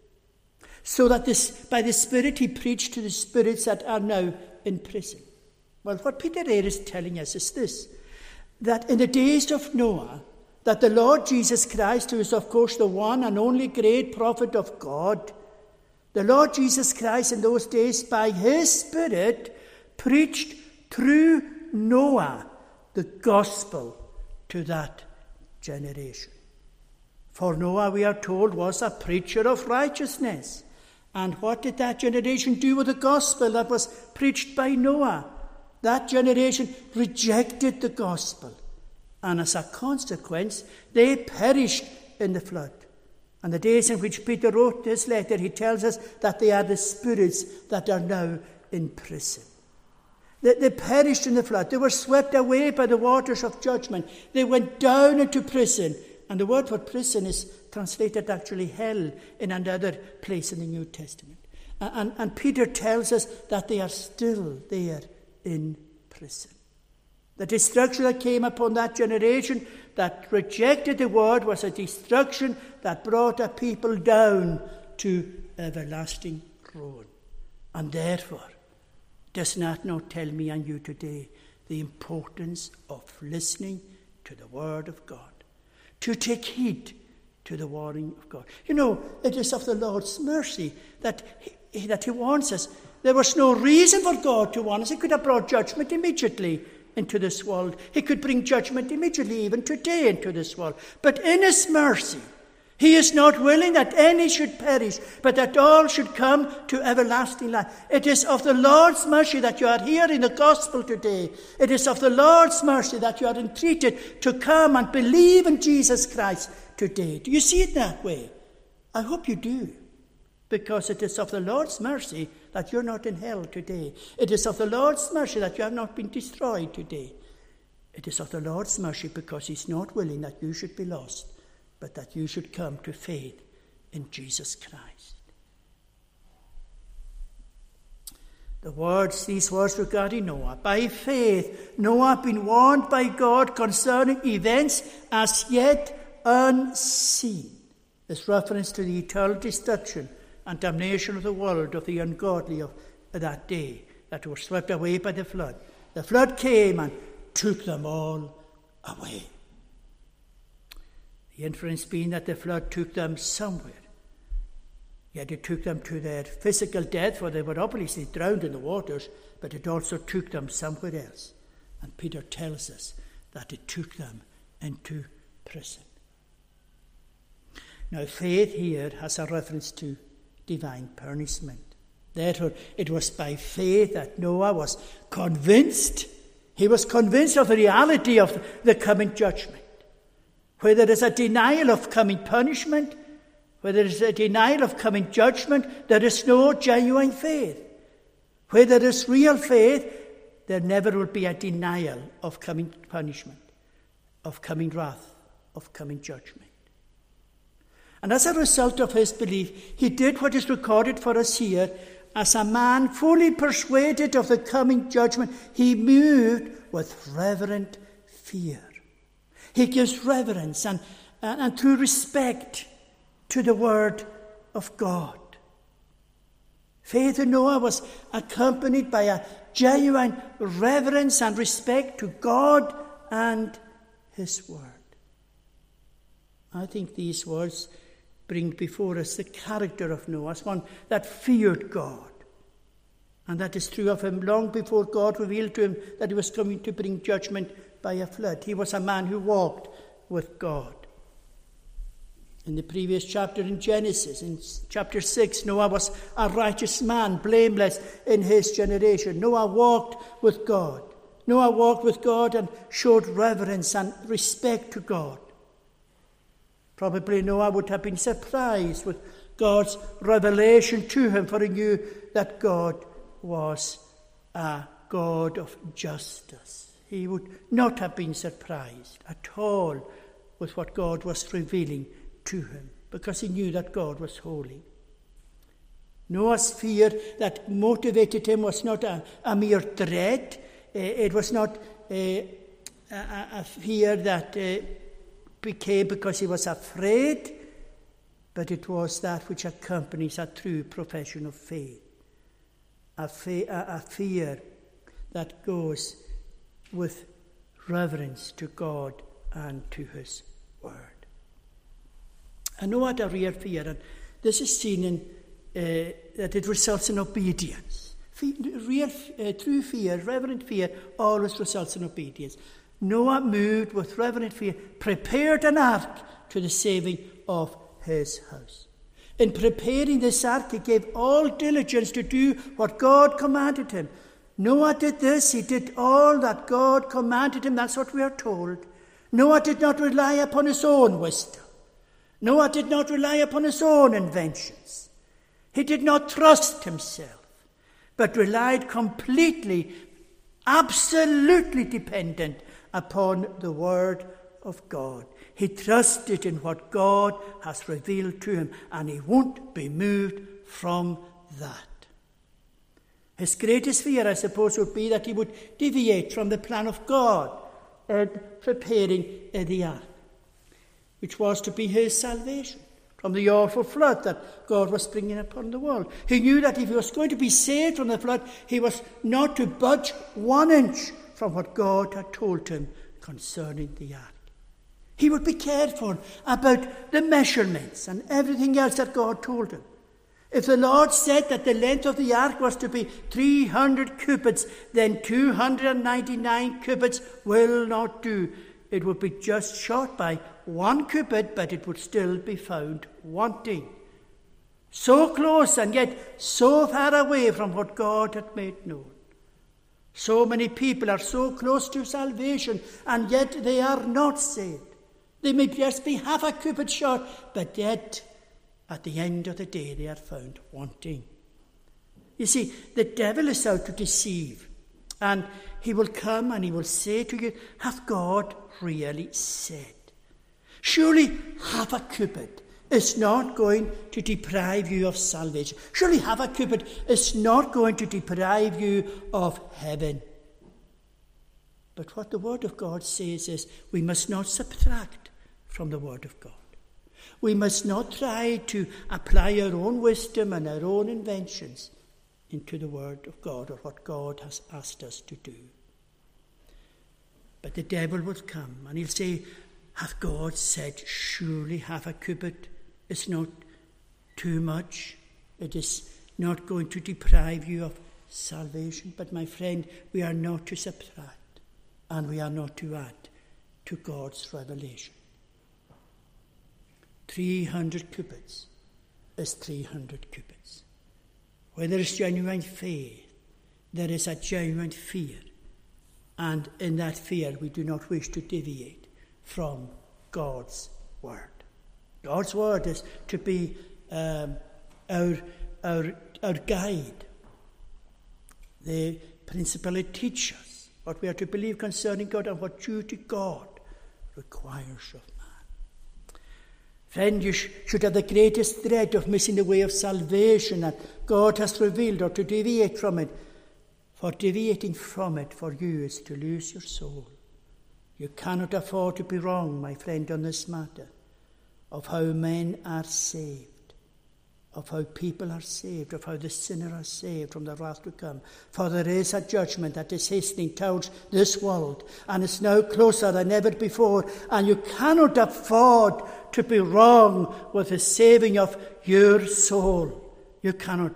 So that by the Spirit he preached to the spirits that are now in prison. Well, what Peter here is telling us is this, that in the days of Noah, that the Lord Jesus Christ, who is of course the one and only great prophet of God, the Lord Jesus Christ in those days by his Spirit preached through Noah the gospel to that generation. For Noah, we are told, was a preacher of righteousness. And what did that generation do with the gospel that was preached by Noah? That generation rejected the gospel. And as a consequence, they perished in the flood. And the days in which Peter wrote this letter, he tells us that they are the spirits that are now in prison. They perished in the flood. They were swept away by the waters of judgment. They went down into prison. And the word for prison is translated actually hell in another place in the New Testament. And Peter tells us that they are still there in prison. The destruction that came upon that generation that rejected the word was a destruction that brought a people down to everlasting ruin. And therefore, does that not tell me and you today the importance of listening to the word of God, to take heed to the warning of God? You know, it is of the Lord's mercy that he warns us. There was no reason for God to warn us. He could have brought judgment immediately into this world. He could bring judgment immediately, even today, into this world. But in his mercy, he is not willing that any should perish, but that all should come to everlasting life. It is of the Lord's mercy that you are here in the gospel today. It is of the Lord's mercy that you are entreated to come and believe in Jesus Christ today. Do you see it that way? I hope you do. Because it is of the Lord's mercy that you're not in hell today. It is of the Lord's mercy that you have not been destroyed today. It is of the Lord's mercy because he's not willing that you should be lost, but that you should come to faith in Jesus Christ. These words regarding Noah. By faith, Noah had been warned by God concerning events as yet unseen. This reference to the eternal destruction and damnation of the world of the ungodly of that day that were swept away by the flood. The flood came and took them all away. The inference being that the flood took them somewhere. Yet it took them to their physical death, for they were obviously drowned in the waters, but it also took them somewhere else. And Peter tells us that it took them into prison. Now, faith here has a reference to divine punishment. Therefore, it was by faith that Noah was convinced. He was convinced of the reality of the coming judgment. Where there is a denial of coming punishment, where there is a denial of coming judgment, there is no genuine faith. Where there is real faith, there never will be a denial of coming punishment, of coming wrath, of coming judgment. And as a result of his belief, he did what is recorded for us here. As a man fully persuaded of the coming judgment, he moved with reverent fear. He gives reverence and through respect to the word of God. Faith in Noah was accompanied by a genuine reverence and respect to God and his word. I think these words bring before us the character of Noah as one that feared God. And that is true of him long before God revealed to him that he was coming to bring judgment by a flood. He was a man who walked with God. In the previous chapter in Genesis, in chapter 6, Noah was a righteous man, blameless in his generation. Noah walked with God. Noah walked with God and showed reverence and respect to God. Probably Noah would have been surprised with God's revelation to him, for he knew that God was a God of justice. He would not have been surprised at all with what God was revealing to him, because he knew that God was holy. Noah's fear that motivated him was not a mere dread. It was not a fear that became because he was afraid, but it was that which accompanies a true profession of faith. A fear that goes with reverence to God and to his word. And Noah had a real fear, and this is seen in that it results in obedience. True fear, reverent fear, always results in obedience. Noah moved with reverent fear, prepared an ark to the saving of his house. In preparing this ark, he gave all diligence to do what God commanded him. Noah did this. He did all that God commanded him. That's what we are told. Noah did not rely upon his own wisdom. Noah did not rely upon his own inventions. He did not trust himself, but relied completely, absolutely dependent upon the word of God. He trusted in what God has revealed to him, and he won't be moved from that. His greatest fear, I suppose, would be that he would deviate from the plan of God in preparing the ark, which was to be his salvation from the awful flood that God was bringing upon the world. He knew that if he was going to be saved from the flood, he was not to budge 1 inch from what God had told him concerning the ark. He would be careful about the measurements and everything else that God told him. If the Lord said that the length of the ark was to be 300 cubits, then 299 cubits will not do. It would be just short by 1 cubit, but it would still be found wanting. So close and yet so far away from what God had made known. So many people are so close to salvation, and yet they are not saved. They may just be half a cubit short, but yet at the end of the day they are found wanting. You see, the devil is out to deceive, and he will come and he will say to you, hath God really said? Surely half a cubit is not going to deprive you of salvation. Surely half a cubit is not going to deprive you of heaven. But what the Word of God says is we must not subtract from the Word of God. We must not try to apply our own wisdom and our own inventions into the Word of God or what God has asked us to do. But the devil will come and he'll say, hath God said, surely half a cubit is not too much? It is not going to deprive you of salvation. But my friend, we are not to subtract and we are not to add to God's revelation. 300 cubits is 300 cubits. Where there is genuine faith, there is a genuine fear. And in that fear, we do not wish to deviate from God's word. God's word is to be our guide. They principally teach us what we are to believe concerning God and what duty God requires of man. Friend, you should have the greatest dread of missing the way of salvation that God has revealed, or to deviate from it. For deviating from it for you is to lose your soul. You cannot afford to be wrong, my friend, on this matter. of how men are saved, of how people are saved, of how the sinner are saved from the wrath to come. For there is a judgment that is hastening towards this world, and is now closer than ever before, and you cannot afford to be wrong with the saving of your soul. You cannot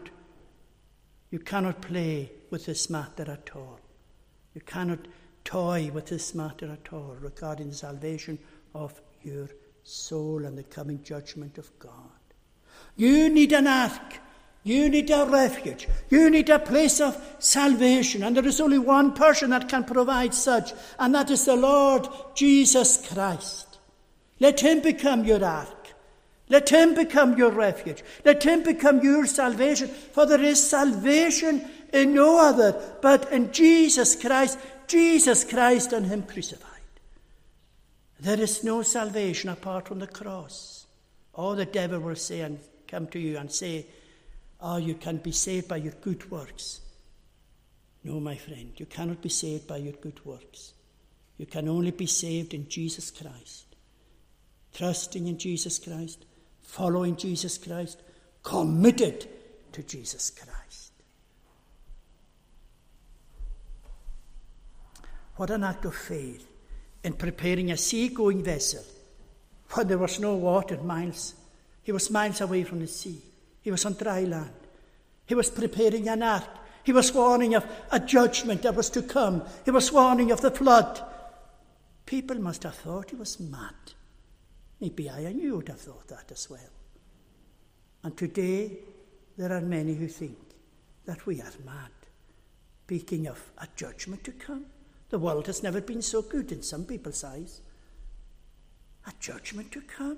play with this matter at all. You cannot toy with this matter at all regarding the salvation of your soul and the coming judgment of God. You need an ark. You need a refuge. You need a place of salvation. And there is only one person that can provide such, and that is the Lord Jesus Christ. Let him become your ark. Let him become your refuge. Let him become your salvation. For there is salvation in no other but in Jesus Christ and him crucified. There is no salvation apart from the cross. Oh, the devil will say and come to you and say, you can be saved by your good works. No, my friend, you cannot be saved by your good works. You can only be saved in Jesus Christ. Trusting in Jesus Christ, following Jesus Christ, committed to Jesus Christ. What an act of faith in preparing a sea-going vessel when there was no water miles. He was miles away from the sea. He was on dry land. He was preparing an ark. He was warning of a judgment that was to come. He was warning of the flood. People must have thought he was mad. Maybe I and you would have thought that as well. And today, there are many who think that we are mad. Speaking of a judgment to come, the world has never been so good in some people's eyes. A judgment to come.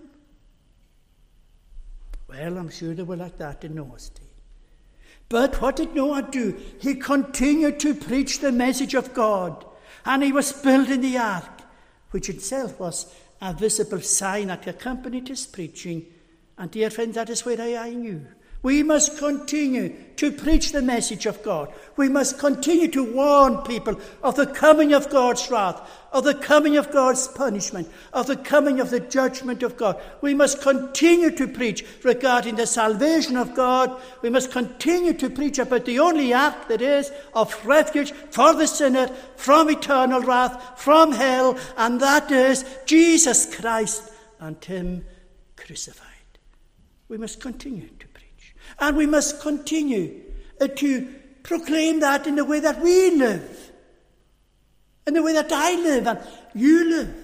Well, I'm sure they were like that in Noah's day. But what did Noah do? He continued to preach the message of God. And he was building the ark, which itself was a visible sign that accompanied his preaching. And dear friends, that is where I knew. We must continue to preach the message of God. We must continue to warn people of the coming of God's wrath, of the coming of God's punishment, of the coming of the judgment of God. We must continue to preach regarding the salvation of God. We must continue to preach about the only ark that is of refuge for the sinner from eternal wrath, from hell, and that is Jesus Christ and him crucified. We must continue to preach. And we must continue to proclaim that in the way that we live, in the way that I live and you live.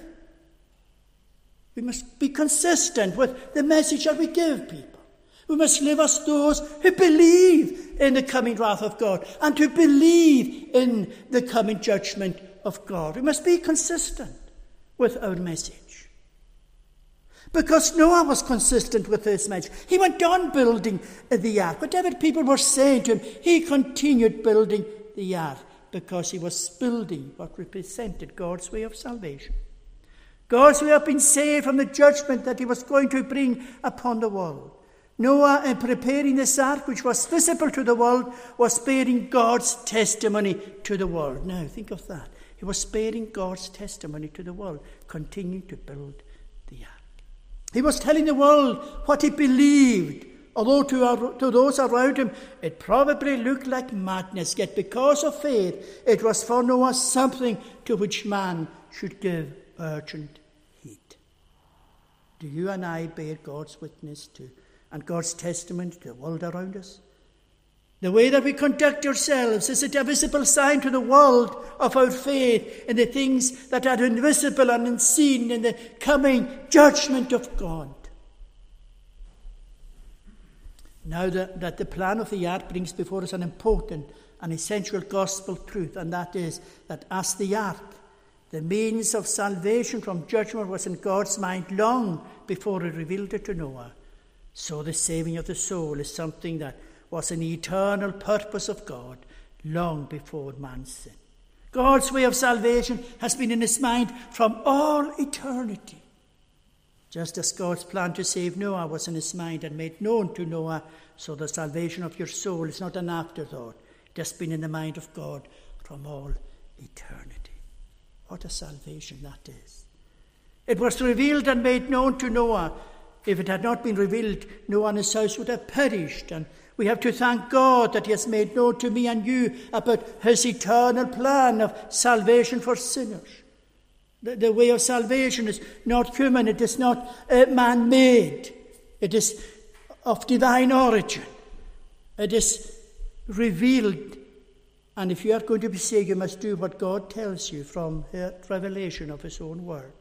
We must be consistent with the message that we give people. We must live as those who believe in the coming wrath of God and who believe in the coming judgment of God. We must be consistent with our message. Because Noah was consistent with his message. He went on building the ark. Whatever people were saying to him, he continued building the ark because he was building what represented God's way of salvation. God's way of being saved from the judgment that he was going to bring upon the world. Noah, in preparing this ark, which was visible to the world, was bearing God's testimony to the world. Now, think of that. He was bearing God's testimony to the world, continuing to build the ark. He was telling the world what he believed, although to those around him it probably looked like madness. Yet because of faith, it was for Noah something to which man should give urgent heed. Do you and I bear God's witness to and God's testimony to the world around us? The way that we conduct ourselves, is it a visible sign to the world of our faith in the things that are invisible and unseen in the coming judgment of God? Now that the plan of the ark brings before us an important and essential gospel truth, and that is that as the ark, the means of salvation from judgment was in God's mind long before he revealed it to Noah, so the saving of the soul is something that was an eternal purpose of God long before man's sin. God's way of salvation has been in his mind from all eternity. Just as God's plan to save Noah was in his mind and made known to Noah, so the salvation of your soul is not an afterthought. It has been in the mind of God from all eternity. What a salvation that is. It was revealed and made known to Noah If it had not been revealed, Noah and his house would have perished. And we have to thank God that he has made known to me and you about his eternal plan of salvation for sinners. The way of salvation is not human. It is not man-made. It is of divine origin. It is revealed. And if you are going to be saved, you must do what God tells you from the revelation of his own word.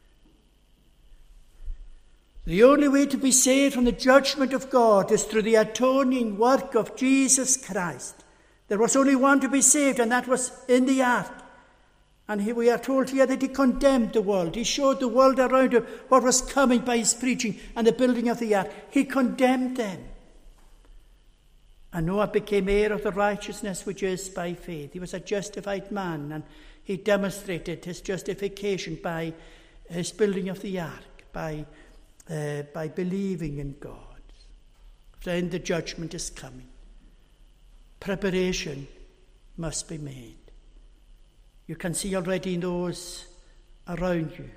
The only way to be saved from the judgment of God is through the atoning work of Jesus Christ. There was only one to be saved, and that was in the ark. And we are told here that he condemned the world. He showed the world around him what was coming by his preaching and the building of the ark. He condemned them. And Noah became heir of the righteousness which is by faith. He was a justified man, and he demonstrated his justification by his building of the ark, by believing in God. Then the judgment is coming. Preparation must be made. You can see already in those around you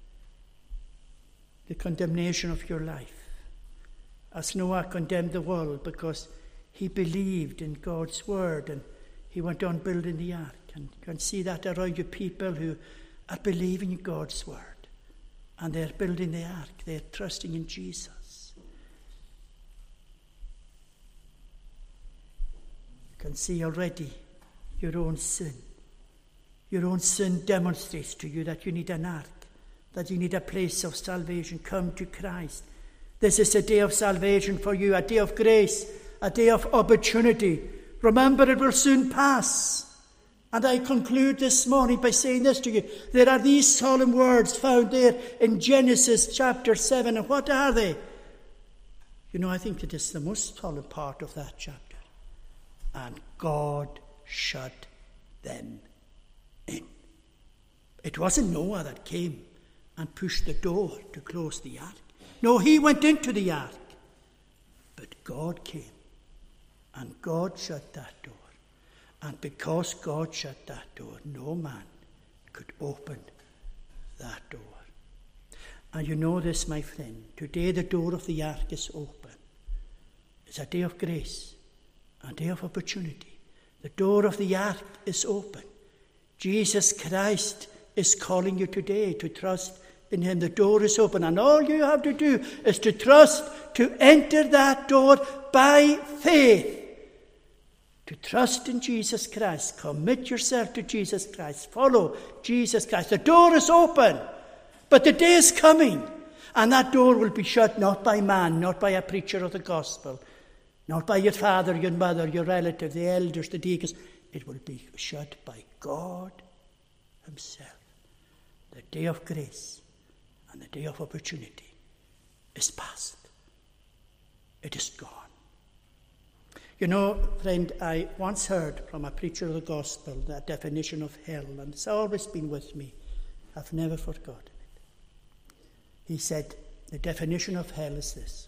the condemnation of your life. As Noah condemned the world because he believed in God's word and he went on building the ark. And you can see that around you, people who are believing in God's word. And they're building the ark. They're trusting in Jesus. You can see already your own sin. Your own sin demonstrates to you that you need an ark, that you need a place of salvation. Come to Christ. This is a day of salvation for you, a day of grace, a day of opportunity. Remember, it will soon pass. And I conclude this morning by saying this to you. There are these solemn words found there in Genesis chapter 7. And what are they? You know, I think it is the most solemn part of that chapter. And God shut them in. It wasn't Noah that came and pushed the door to close the ark. No, he went into the ark. But God came and God shut that door. And because God shut that door, no man could open that door. And you know this, my friend. Today the door of the ark is open. It's a day of grace, a day of opportunity. The door of the ark is open. Jesus Christ is calling you today to trust in him. The door is open, and all you have to do is to trust, to enter that door by faith. To trust in Jesus Christ. Commit yourself to Jesus Christ. Follow Jesus Christ. The door is open, but the day is coming, and that door will be shut not by man, not by a preacher of the gospel, not by your father, your mother, your relative, the elders, the deacons. It will be shut by God himself. The day of grace and the day of opportunity is past. It is gone. You know, friend, I once heard from a preacher of the gospel that definition of hell, and it's always been with me. I've never forgotten it. He said, the definition of hell is this: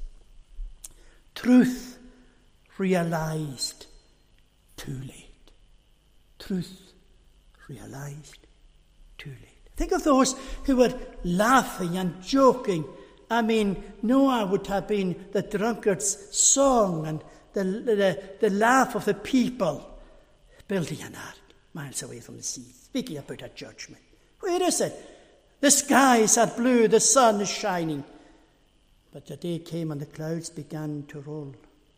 truth realized too late. Truth realized too late. Think of those who were laughing and joking. I mean, Noah would have been the drunkard's song and the laugh of the people building an ark miles away from the sea, speaking about a judgment. Where is it? The skies are blue, the sun is shining. But the day came and the clouds began to roll.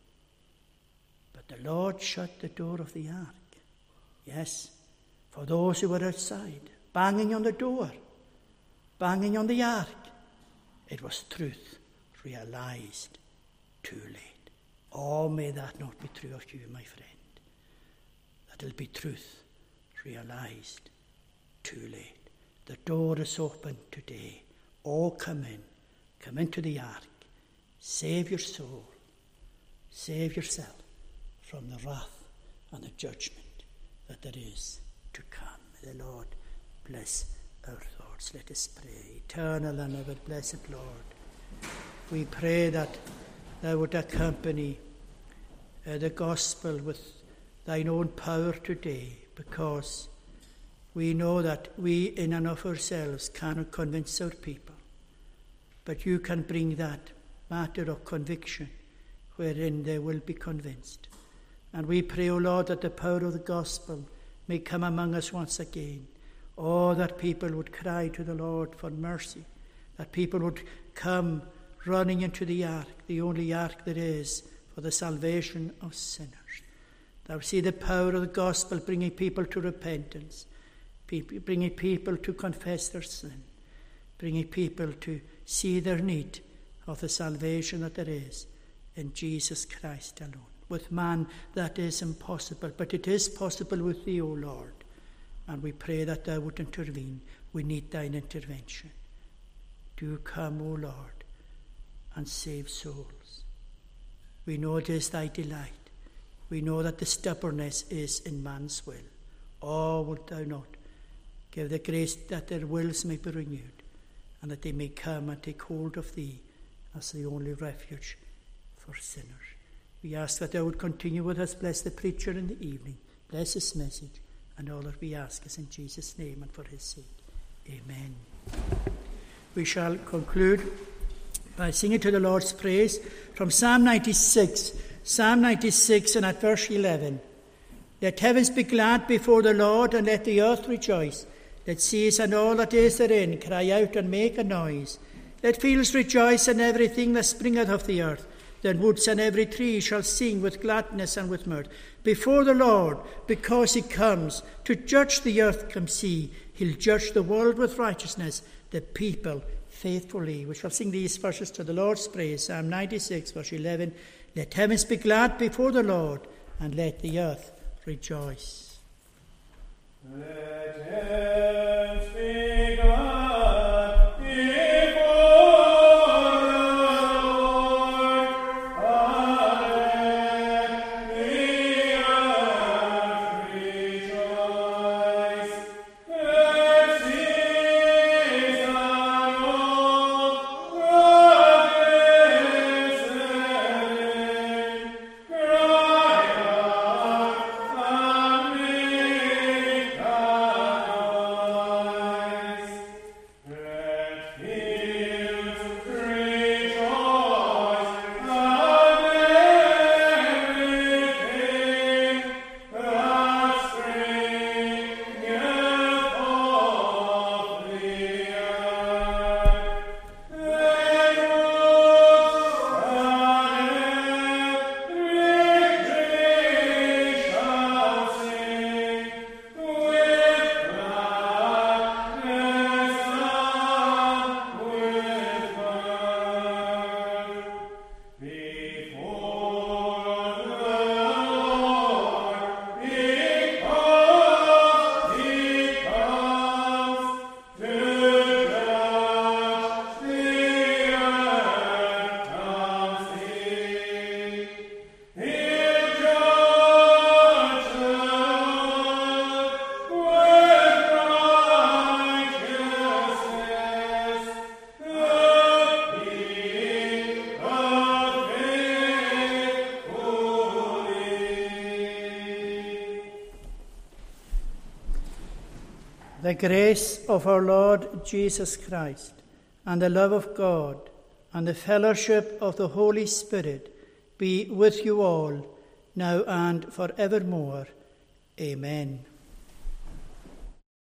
But the Lord shut the door of the ark. Yes, for those who were outside, banging on the door, banging on the ark. It was truth realized too late. Oh, may that not be true of you, my friend. That it'll be truth realized too late. The door is open today. Oh, come in. Come into the ark. Save your soul. Save yourself from the wrath and the judgment that there is to come. May the Lord bless our thoughts. Let us pray. Eternal and ever blessed Lord, we pray that thou would accompany the gospel with thine own power today, because we know that we in and of ourselves cannot convince our people, but you can bring that matter of conviction, wherein they will be convinced. And we pray, O Lord, that the power of the gospel may come among us once again. Oh, that people would cry to the Lord for mercy, that people would come running into the ark, the only ark there is for the salvation of sinners. That we see the power of the gospel bringing people to repentance, bringing people to confess their sin, bringing people to see their need of the salvation that there is in Jesus Christ alone. With man that is impossible, but it is possible with thee, O Lord. And we pray that thou would intervene. We need thine intervention. Do come, O Lord, and save souls. We know it is thy delight. We know that the stubbornness is in man's will. Oh, wilt thou not give the grace that their wills may be renewed, and that they may come and take hold of thee as the only refuge for sinners. We ask that thou would continue with us. Bless the preacher in the evening. Bless his message. And all that we ask is in Jesus' name and for his sake. Amen. We shall conclude by singing to the Lord's praise from Psalm 96. Psalm 96 and at verse 11. Let heavens be glad before the Lord, and let the earth rejoice. Let seas and all that is therein cry out and make a noise. Let fields rejoice and everything that springeth of the earth. Then woods and every tree shall sing with gladness and with mirth. Before the Lord, because he comes to judge the earth, come see. He'll judge the world with righteousness, the people faithfully. We shall sing these verses to the Lord's praise. Psalm 96, verse 11. Let heavens be glad before the Lord, and let the earth rejoice. Let heavens be glad. The grace of our Lord Jesus Christ, and the love of God, and the fellowship of the Holy Spirit be with you all, now and forevermore. Amen.